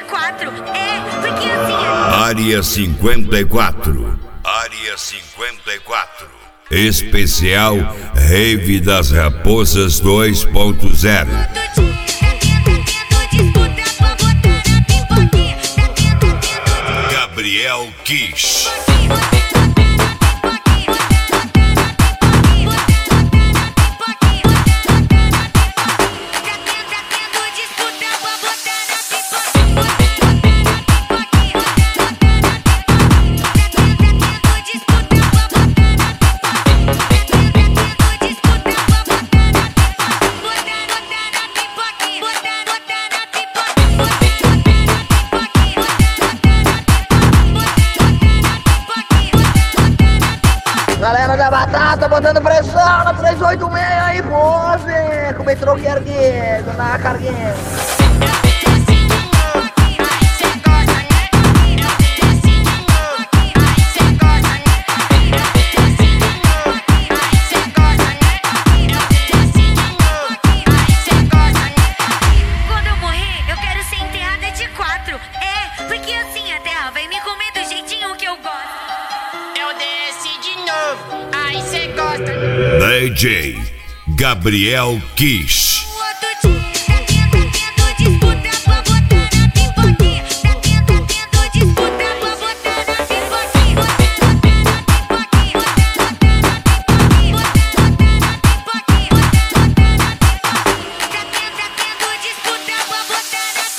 quatro. Porque assim... Área 54. Área 54. Especial Rave das Raposas 2.0. Gabriel Kish. Galera da batata botando pressão na 386 aí, pose, com o metrô que erguido na carguinha. Quando eu morrer, eu quero ser enterrada de quatro. Porque assim a terra vai me comer do jeitinho que eu gosto. Eu desci de novo, aí cê gosta. DJ Gabriel Kish. O outro dia, tendo disputa pra botar na pipoquinha. Tendo disputa pra botar na pipoquinha. Tendo disputa pra botar na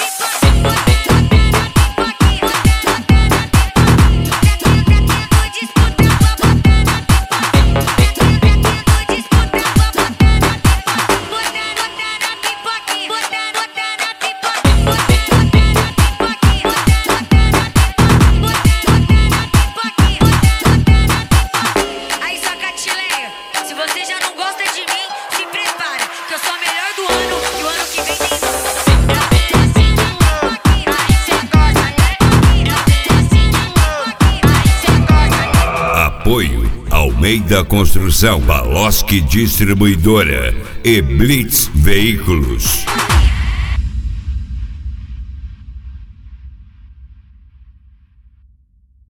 Aí, Sacatileia, se você já não gosta de mim, se prepara, que eu sou a melhor do ano e o ano que vem tem Apoio Almeida Construção, Baloski Distribuidora e Blitz Veículos.